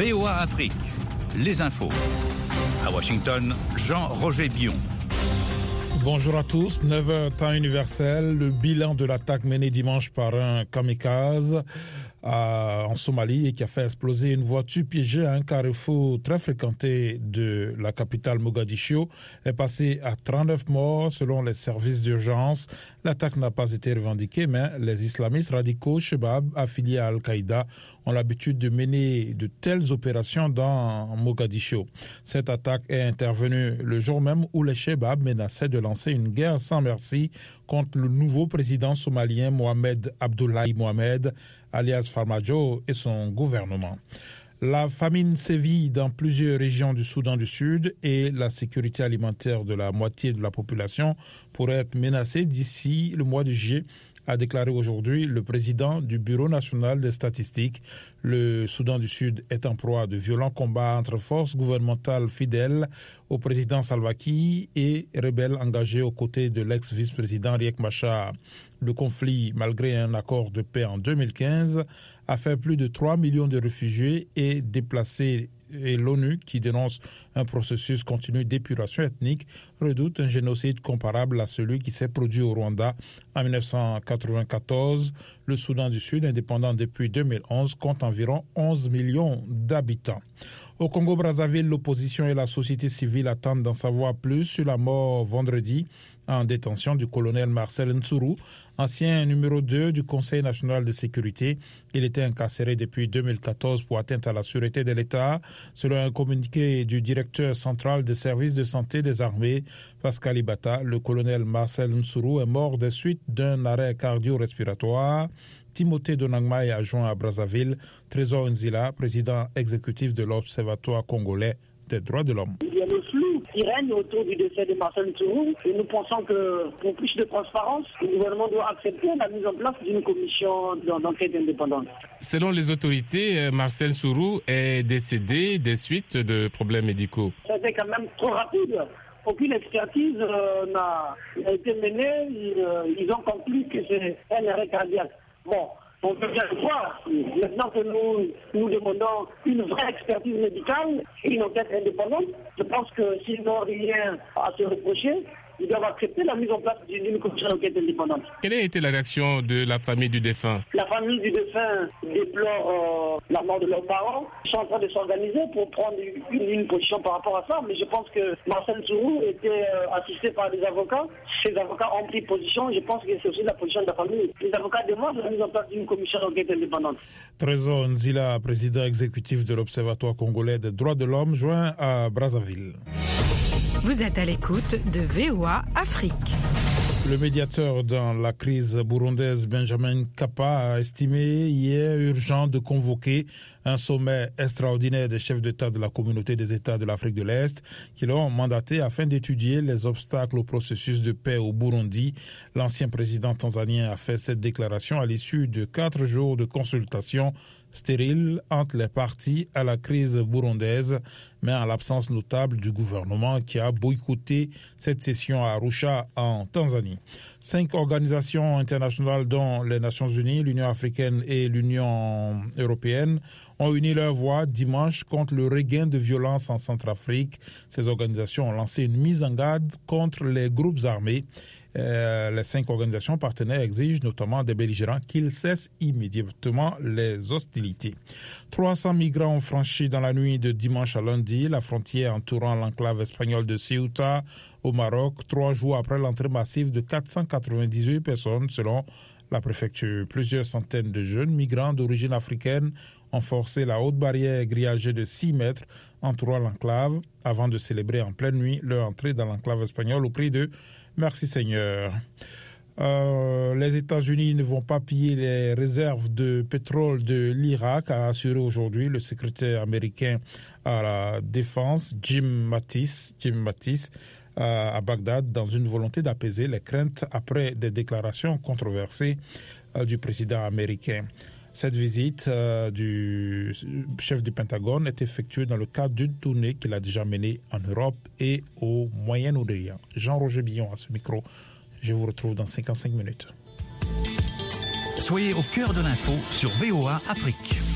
VOA Afrique, les infos. À Washington, Jean-Roger Billon. Bonjour à tous, 9h temps universel, le bilan de l'attaque menée dimanche par un kamikaze en Somalie et qui a fait exploser une voiture piégée à un carrefour très fréquenté de la capitale Mogadiscio est passé à 39 morts selon les services d'urgence. L'attaque n'a pas été revendiquée, mais les islamistes radicaux Shebab affiliés à Al-Qaïda ont l'habitude de mener de telles opérations dans Mogadiscio. Cette attaque est intervenue le jour même où les Shebab menaçaient de lancer une guerre sans merci contre le nouveau président somalien Mohamed Abdullahi Mohamed, alias Farmajo, et son gouvernement. La famine sévit dans plusieurs régions du Soudan du Sud et la sécurité alimentaire de la moitié de la population pourrait être menacée d'ici le mois de juillet, a déclaré aujourd'hui le président du Bureau national des statistiques. Le Soudan du Sud est en proie de violents combats entre forces gouvernementales fidèles au président Salva Kiir et rebelles engagés aux côtés de l'ex-vice-président Riek Machar. Le conflit, malgré un accord de paix en 2015, a fait plus de 3 millions de réfugiés et déplacés. Et l'ONU, qui dénonce un processus continu d'épuration ethnique, redoute un génocide comparable à celui qui s'est produit au Rwanda en 1994. Le Soudan du Sud, indépendant depuis 2011, compte environ 11 millions d'habitants. Au Congo-Brazzaville, l'opposition et la société civile attendent d'en savoir plus sur la mort vendredi en détention du colonel Marcel Ntsuru, ancien numéro 2 du Conseil national de sécurité. Il était incarcéré depuis 2014 pour atteinte à la sûreté de l'État. Selon un communiqué du directeur central des services de santé des armées, Pascal Ibata, le colonel Marcel Ntsuru est mort des suites d'un arrêt cardio-respiratoire. Timothée Donangma est adjoint à Brazzaville. Trésor Nzila, président exécutif de l'Observatoire congolais des droits de l'homme. Il y a le flou qui règne autour du décès de Marcel Ntsuru et nous pensons que pour plus de transparence, le gouvernement doit accepter la mise en place d'une commission d'enquête indépendante. Selon les autorités, Marcel Ntsuru est décédé des suites de problèmes médicaux. C'était quand même trop rapide. Aucune expertise n'a été menée. Ils ont conclu que c'est un arrêt cardiaque. Bon, on peut bien le voir. Maintenant que nous demandons une vraie expertise médicale et une enquête indépendante, je pense que s'ils n'ont rien à se reprocher, ils doivent accepter la mise en place d'une commission d'enquête indépendante. Quelle a été la réaction de la famille du défunt? La famille du défunt déplore la mort de leurs parents. Ils sont en train de s'organiser pour prendre une position par rapport à ça. Mais je pense que Marcel Ntsuru était assisté par des avocats. Ces avocats ont pris position. Je pense que c'est aussi la position de la famille. Les avocats demandent la mise en place d'une commission d'enquête indépendante. Trésor Nzila, président exécutif de l'Observatoire congolais des droits de l'homme, joint à Brazzaville. Vous êtes à l'écoute de VOA Afrique. Le médiateur dans la crise burundaise, Benjamin Kapa, a estimé hier urgent de convoquer un sommet extraordinaire des chefs d'État de la communauté des États de l'Afrique de l'Est qui l'ont mandaté afin d'étudier les obstacles au processus de paix au Burundi. L'ancien président tanzanien a fait cette déclaration à l'issue de 4 jours de consultation stérile entre les parties à la crise burundaise, mais en l'absence notable du gouvernement qui a boycotté cette session à Arusha en Tanzanie. 5 organisations internationales dont les Nations Unies, l'Union africaine et l'Union européenne ont uni leur voix dimanche contre le regain de violence en Centrafrique. Ces organisations ont lancé une mise en garde contre les groupes armés. Les 5 organisations partenaires exigent notamment des belligérants qu'ils cessent immédiatement les hostilités. 300 migrants ont franchi dans la nuit de dimanche à lundi la frontière entourant l'enclave espagnole de Ceuta au Maroc, 3 jours après l'entrée massive de 498 personnes selon la préfecture. Plusieurs centaines de jeunes migrants d'origine africaine ont forcé la haute barrière grillagée de 6 mètres entourant l'enclave avant de célébrer en pleine nuit leur entrée dans l'enclave espagnole au cri de « Merci Seigneur ». Les États-Unis ne vont pas piller les réserves de pétrole de l'Irak, a assuré aujourd'hui le secrétaire américain à la défense Jim Mattis à Bagdad dans une volonté d'apaiser les craintes après des déclarations controversées du président américain. Cette visite du chef du Pentagone est effectuée dans le cadre d'une tournée qu'il a déjà menée en Europe et au Moyen-Orient. Jean-Roger Billon à ce micro. Je vous retrouve dans 55 minutes. Soyez au cœur de l'info sur VOA Afrique.